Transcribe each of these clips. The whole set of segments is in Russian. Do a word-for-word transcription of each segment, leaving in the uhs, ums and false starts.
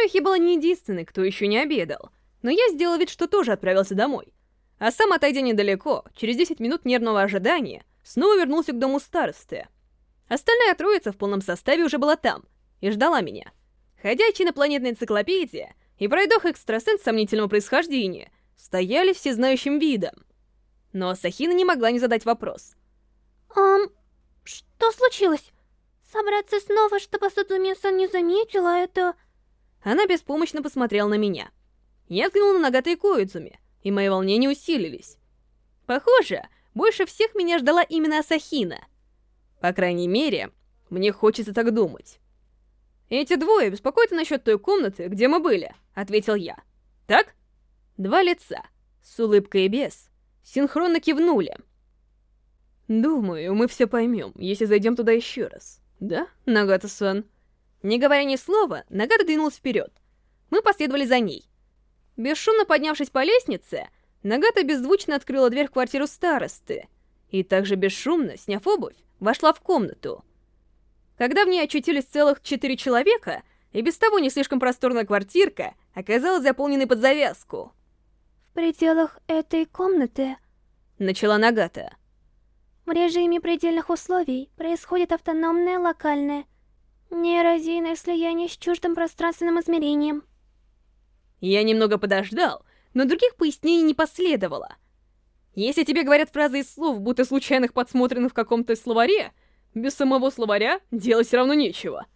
Харухи была не единственной, кто еще не обедал, но я сделал вид, что тоже отправился домой. А сам, отойдя недалеко, через десять минут нервного ожидания, снова вернулся к дому старосты. Остальная троица в полном составе уже была там и ждала меня. Ходячая инопланетная энциклопедия и пройдоха-экстрасенс сомнительного происхождения стояли всезнающим видом. Но Асахина не могла не задать вопрос. Ам, что случилось? Собраться снова, чтобы Судзумия-сан не заметила, это... Она беспомощно посмотрела на меня. Я взглянула на Нагата и Коидзуми, и мои волнения усилились. Похоже, больше всех меня ждала именно Асахина. По крайней мере, мне хочется так думать. «Эти двое беспокоятся насчет той комнаты, где мы были», — ответил я. «Так?» Два лица, с улыбкой и без, синхронно кивнули. «Думаю, мы все поймем, если зайдем туда еще раз. Да, Нагата-сан?» Не говоря ни слова, Нагата двинулась вперед. Мы последовали за ней. Бесшумно поднявшись по лестнице, Нагата беззвучно открыла дверь в квартиру старосты и также бесшумно, сняв обувь, вошла в комнату. Когда в ней очутились целых четыре человека, и без того не слишком просторная квартирка оказалась заполненной под завязку. В пределах этой комнаты... Начала Нагата. В режиме предельных условий происходит автономное локальное неэрозийное слияние с чуждым пространственным измерением. Я немного подождал, но других пояснений не последовало. Если тебе говорят фразы из слов, будто случайных подсмотренных в каком-то словаре, без самого словаря делать все равно нечего.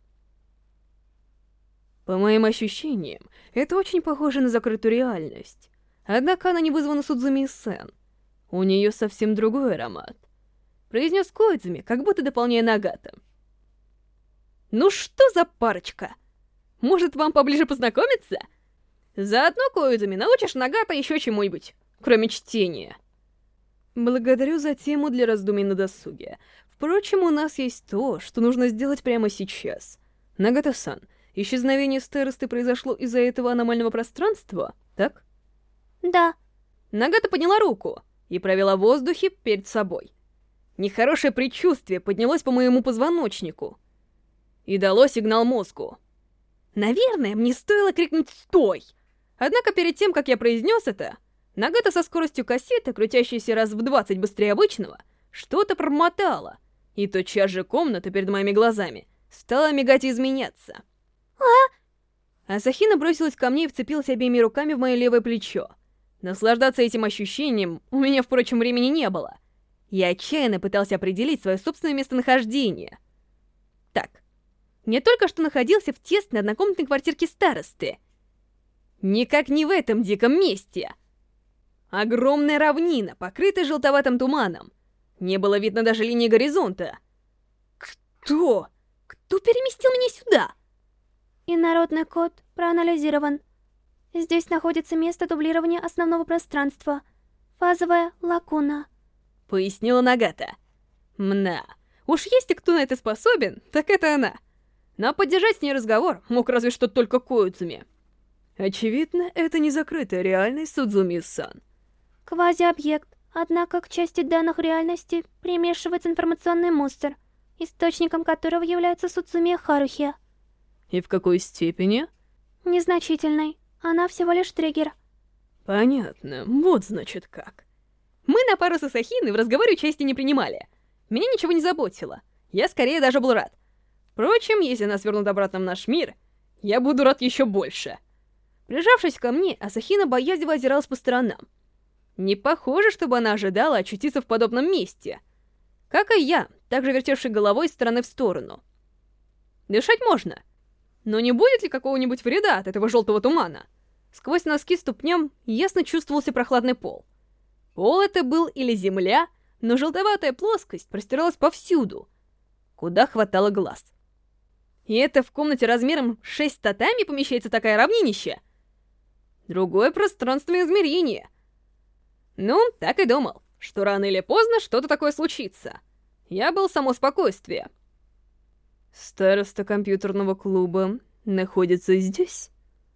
По моим ощущениям, это очень похоже на закрытую реальность. Однако она не вызвана Судзуми-сэн. У нее совсем другой аромат. Произнес Коидзуми, как будто дополняя Нагата. Ну что за парочка? Может, вам поближе познакомиться? Заодно, Коидзуми, научишь Нагата еще чему-нибудь, кроме чтения. Благодарю за тему для раздумий на досуге. Впрочем, у нас есть то, что нужно сделать прямо сейчас. Нагата-сан, исчезновение старосты произошло из-за этого аномального пространства, так? Да. Нагата подняла руку и провела в воздухе перед собой. Нехорошее предчувствие поднялось по моему позвоночнику и дало сигнал мозгу. Наверное, мне стоило крикнуть «Стой!». Однако перед тем, как я произнес это, Нагата со скоростью кассеты, крутящейся раз в двадцать быстрее обычного, что-то промотала, и тотчас же комната перед моими глазами стала мигать и изменяться. А? Асахина бросилась ко мне и вцепилась обеими руками в мое левое плечо. Наслаждаться этим ощущением у меня, впрочем, времени не было. Я отчаянно пытался определить свое собственное местонахождение. Так, я только что находился в тесной однокомнатной квартирке старосты. Никак не в этом диком месте. Огромная равнина, покрытая желтоватым туманом. Не было видно даже линии горизонта. Кто? Кто переместил меня сюда? Инородный код проанализирован. Здесь находится место дублирования основного пространства. Фазовая лакуна. Пояснила Нагата. Мна, уж если кто на это способен, так это она. Но поддержать с ней разговор мог разве что только Коидзуми. Очевидно, это не закрытая реальность Судзуми-сан. Квазиобъект, однако к части данных реальности примешивается информационный мусор, источником которого является Судзумия Харухи. И в какой степени? Незначительной. Она всего лишь триггер. Понятно. Вот значит как. Мы на пару с Асахиной в разговоре участия не принимали. Меня ничего не заботило. Я скорее даже был рад. Впрочем, если нас вернут обратно в наш мир, я буду рад еще больше. Прижавшись ко мне, Асахина боязливо озиралась по сторонам. Не похоже, чтобы она ожидала очутиться в подобном месте. Как и я, также вертевший головой из стороны в сторону. Дышать можно. Но не будет ли какого-нибудь вреда от этого желтого тумана? Сквозь носки ступням ясно чувствовался прохладный пол. Пол это был или земля, но желтоватая плоскость простиралась повсюду, куда хватало глаз. И это в комнате размером шесть татами помещается такая равнинища? Другое пространственное измерение. Ну, так и думал, что рано или поздно что-то такое случится. Я был само спокойствие. Староста компьютерного клуба находится здесь?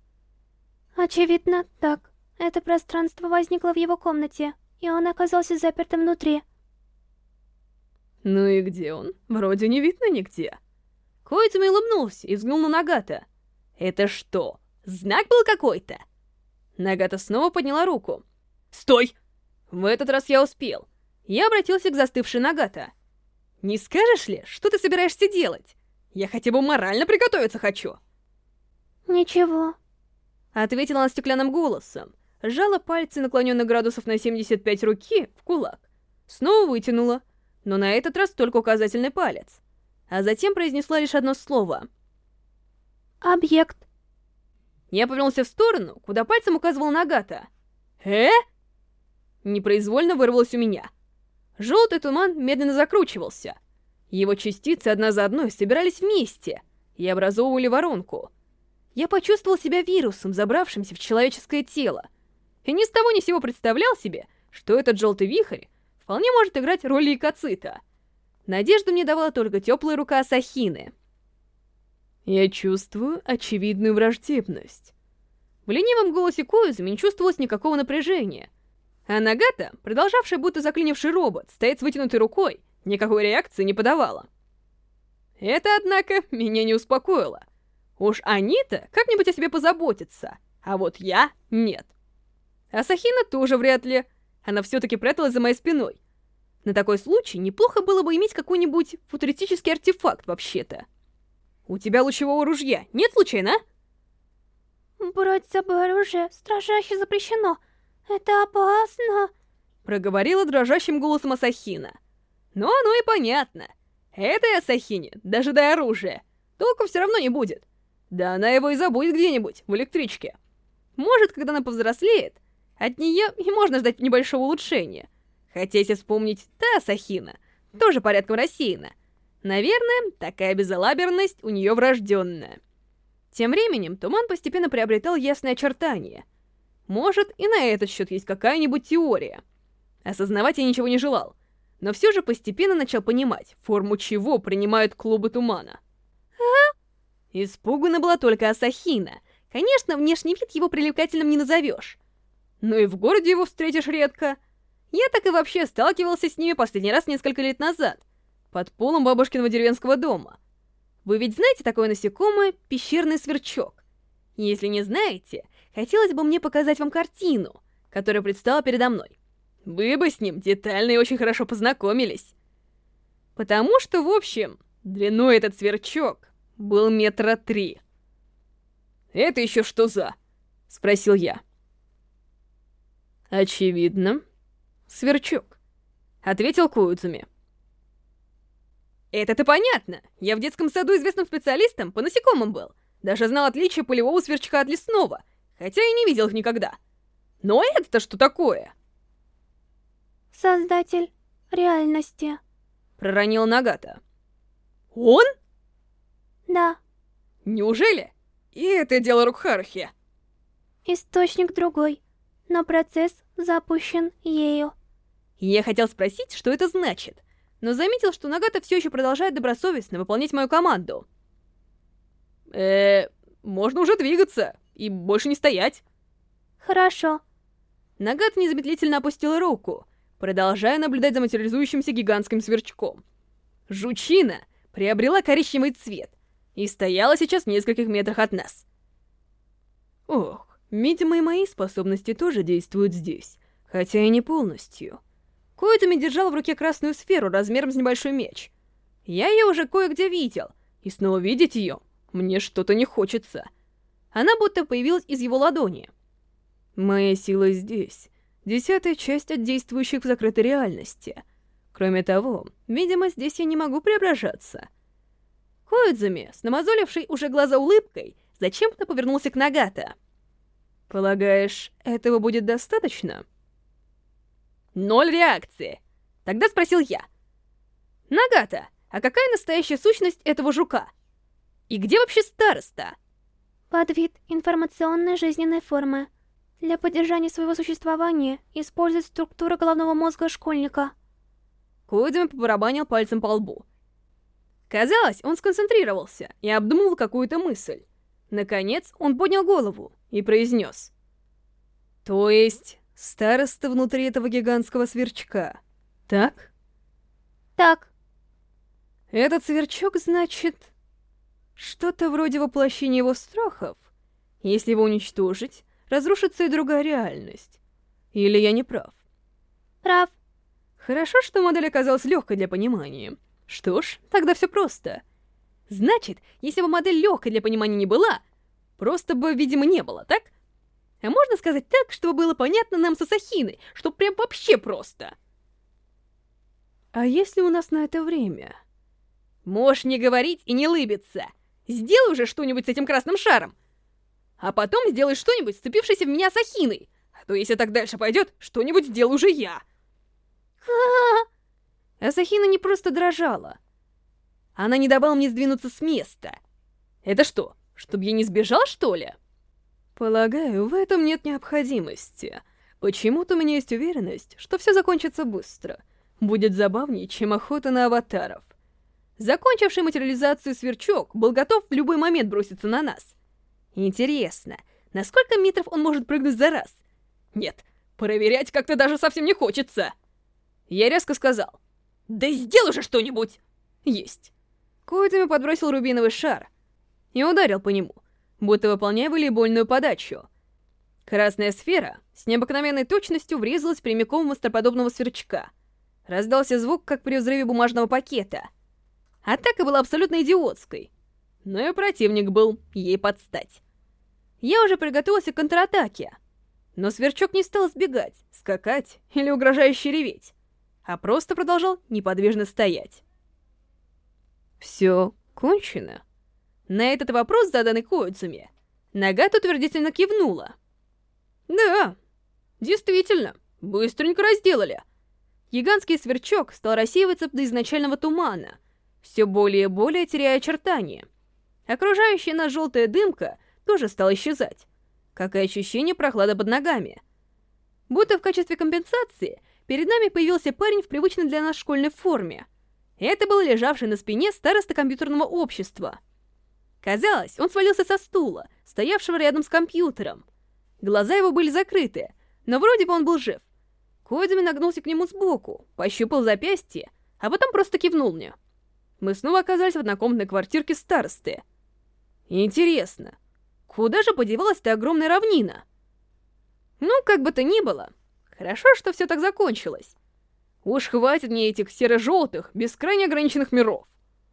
Очевидно, так. Это пространство возникло в его комнате, и он оказался запертым внутри. Ну и где он? Вроде не видно нигде. Коидзуми улыбнулся и взглянул на Нагата. Это что, знак был какой-то? Нагата снова подняла руку. Стой! В этот раз я успел. Я обратился к застывшей Нагата. Не скажешь ли, что ты собираешься делать? Я хотя бы морально приготовиться хочу. Ничего. Ответила она стеклянным голосом. Сжала пальцы наклоненных градусов на семьдесят пять руки в кулак. Снова вытянула, но на этот раз только указательный палец. А затем произнесла лишь одно слово. Объект. Я повернулся в сторону, куда пальцем указывал Нагата. «Э?» Непроизвольно вырвалось у меня. Желтый туман медленно закручивался. Его частицы одна за одной собирались вместе и образовывали воронку. Я почувствовал себя вирусом, забравшимся в человеческое тело. И ни с того ни с сего представлял себе, что этот желтый вихрь вполне может играть роль лейкоцита. Надежду мне давала только теплая рука Асахины. Я чувствую очевидную враждебность. В ленивом голосе Коизуми не чувствовалось никакого напряжения. А Нагата, продолжавшая будто заклинивший робот, стоять с вытянутой рукой, никакой реакции не подавала. Это, однако, меня не успокоило. Уж они-то как-нибудь о себе позаботятся, а вот я — нет. Асахина тоже вряд ли. Она все-таки пряталась за моей спиной. На такой случай неплохо было бы иметь какой-нибудь футуристический артефакт, вообще-то. У тебя лучевого ружья нет случайно, а? Брать с собой оружие строжайше запрещено. Это опасно. Проговорила дрожащим голосом Асахина. Но оно и понятно. Этой Асахине, даже до оружия, толку все равно не будет. Да она его и забудет где-нибудь, в электричке. Может, когда она повзрослеет, от нее и можно ждать небольшого улучшения. Хотя, если вспомнить, та Асахина тоже порядком рассеяна. Наверное, такая безалаберность у нее врожденная. Тем временем туман постепенно приобретал ясные очертания. Может, и на этот счет есть какая-нибудь теория. Осознавать я ничего не желал, но все же постепенно начал понимать, форму чего принимают клубы тумана. А? Испугана была только Асахина. Конечно, внешний вид его привлекательным не назовешь. Но и в городе его встретишь редко. Я так и вообще сталкивался с ними последний раз несколько лет назад, под полом бабушкиного деревенского дома. Вы ведь знаете такое насекомое — пещерный сверчок? Если не знаете, хотелось бы мне показать вам картину, которая предстала передо мной. Вы бы с ним детально и очень хорошо познакомились. Потому что, в общем, длиной этот сверчок был метра три. «Это еще что за?» — спросил я. «Очевидно, сверчок», — ответил Коидзуми. Это-то понятно. Я в детском саду известным специалистом по насекомым был. Даже знал отличие полевого сверчка от лесного, хотя и не видел их никогда. Но это-то что такое? Создатель реальности. Проронила Нагата. Он? Да. Неужели? И это дело рук Харухи. Источник другой, но процесс запущен ею. Я хотел спросить, что это значит, но заметил, что Нагата все еще продолжает добросовестно выполнять мою команду. Э, можно уже двигаться и больше не стоять. Хорошо. Нагата незамедлительно опустила руку, продолжая наблюдать за материализующимся гигантским сверчком. Жучина приобрела коричневый цвет и стояла сейчас в нескольких метрах от нас. Ох, видимо, и мои способности тоже действуют здесь, хотя и не полностью. Коидзуми держал в руке красную сферу размером с небольшой меч. Я ее уже кое-где видел, и снова видеть ее мне что-то не хочется. Она будто появилась из его ладони. Моя сила здесь, десятая часть от действующих в закрытой реальности. Кроме того, видимо, здесь я не могу преображаться. Коидзуми, с намазолившей уже глаза улыбкой, зачем-то повернулся к Нагата. «Полагаешь, этого будет достаточно?» Ноль реакции. Тогда спросил я. Нагата, а какая настоящая сущность этого жука? И где вообще староста? Подвид информационной жизненной формы. Для поддержания своего существования использует структуру головного мозга школьника. Коидзуми побарабанил пальцем по лбу. Казалось, он сконцентрировался и обдумывал какую-то мысль. Наконец, он поднял голову и произнес. То есть... староста внутри этого гигантского сверчка, так? Так. Этот сверчок, значит... Что-то вроде воплощения его страхов. Если его уничтожить, разрушится и другая реальность. Или я не прав? Прав. Хорошо, что модель оказалась легкой для понимания. Что ж, тогда все просто. Значит, если бы модель легкой для понимания не была, просто бы, видимо, не было, так? А можно сказать так, чтобы было понятно нам с Асахиной, что прям вообще просто. А если у нас на это время? Можешь не говорить и не лыбиться. Сделай уже что-нибудь с этим красным шаром. А потом сделай что-нибудь, сцепившееся в меня Асахиной. А то если так дальше пойдет, что-нибудь сделаю уже я. Асахина не просто дрожала. Она не давала мне сдвинуться с места. Это что, чтобы я не сбежал, что ли? Полагаю, в этом нет необходимости. Почему-то у меня есть уверенность, что все закончится быстро. Будет забавнее, чем охота на аватаров. Закончивший материализацию сверчок был готов в любой момент броситься на нас. Интересно, на сколько метров он может прыгнуть за раз? Нет, проверять как-то даже совсем не хочется. Я резко сказал: «Да сделай же что-нибудь!» Есть. Коидзуми подбросил рубиновый шар и ударил по нему, будто выполняя волейбольную подачу. Красная сфера с необыкновенной точностью врезалась прямиком в монстроподобного сверчка. Раздался звук, как при взрыве бумажного пакета. Атака была абсолютно идиотской, но и противник был ей под стать. Я уже приготовился к контратаке, но сверчок не стал сбегать, скакать или угрожающе реветь, а просто продолжал неподвижно стоять. «Все кончено?» На этот вопрос, заданный Коидзуми, Нагата утвердительно кивнула. «Да, действительно, быстренько разделали». Гигантский сверчок стал рассеиваться до изначального тумана, все более и более теряя очертания. Окружающая нас желтая дымка тоже стала исчезать, как и ощущение прохлады под ногами. Будто в качестве компенсации перед нами появился парень в привычной для нас школьной форме. Это был лежавший на спине староста компьютерного общества. Казалось, он свалился со стула, стоявшего рядом с компьютером. Глаза его были закрыты, но вроде бы он был жив. Коидзуми нагнулся к нему сбоку, пощупал запястье, а потом просто кивнул мне. Мы снова оказались в однокомнатной квартирке старосты. Интересно, куда же подевалась та огромная равнина? Ну, как бы то ни было, хорошо, что все так закончилось. Уж хватит мне этих серо-желтых, бескрайне ограниченных миров.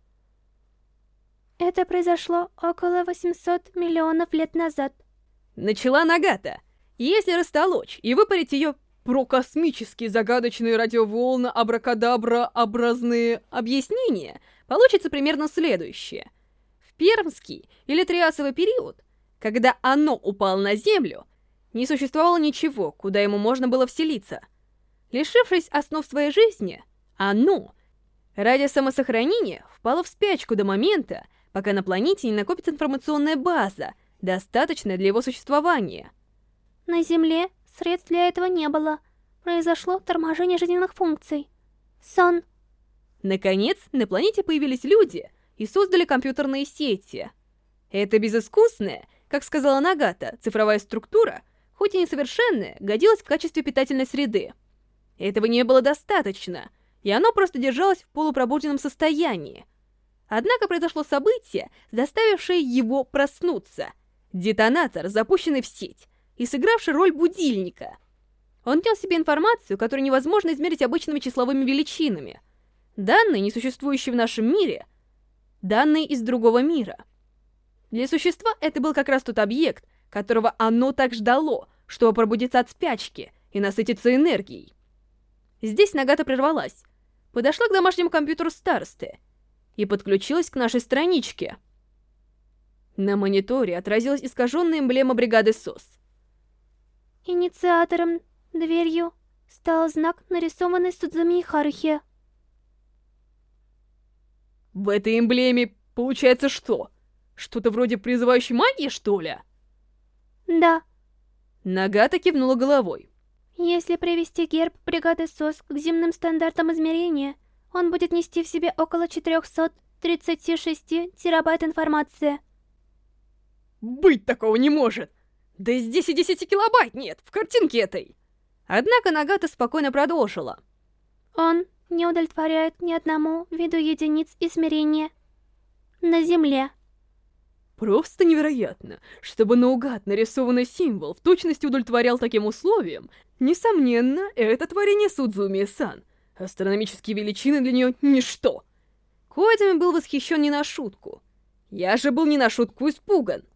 Это произошло около восьмисот миллионов лет назад. Начала Нагата. Если растолочь и выпарить ее прокосмические загадочные радиоволны абракадабра-образные объяснения, получится примерно следующее. В пермский или триасовый период, когда оно упало на Землю, не существовало ничего, куда ему можно было вселиться. Лишившись основ своей жизни, оно, ради самосохранения, впало в спячку до момента, пока на планете не накопится информационная база, достаточная для его существования. На Земле средств для этого не было. Произошло торможение жизненных функций. Сон. Наконец, на планете появились люди и создали компьютерные сети. Эта безыскусная, как сказала Нагата, цифровая структура, хоть и несовершенная, годилась в качестве питательной среды. Этого не было достаточно, и оно просто держалось в полупробужденном состоянии. Однако произошло событие, заставившее его проснуться. Детонатор, запущенный в сеть и сыгравший роль будильника. Он нес в себе информацию, которую невозможно измерить обычными числовыми величинами. Данные, не существующие в нашем мире, данные из другого мира. Для существа это был как раз тот объект, которого оно так ждало, чтобы пробудиться от спячки и насытиться энергией. Здесь Нагата прервалась, подошла к домашнему компьютеру старосты и подключилась к нашей страничке. На мониторе отразилась искаженная эмблема бригады СОС. Инициатором, дверью, стал знак, нарисованный Судзуми Харухи. В этой эмблеме получается что? Что-то вроде призывающей магии, что ли? Да. Нагата кивнула головой. Если привести герб бригады СОС к земным стандартам измерения, он будет нести в себе около четырёхсот тридцати шести терабайт информации. Быть такого не может! Да здесь и десяти килобайт нет, в картинке этой! Однако Нагата спокойно продолжила. Он не удовлетворяет ни одному виду единиц измерения на Земле. Просто невероятно, чтобы наугад нарисованный символ в точности удовлетворял таким условиям. Несомненно, это творение Судзумии-сан. Астрономические величины для нее — ничто. Коидзуми был восхищен не на шутку. Я же был не на шутку испуган.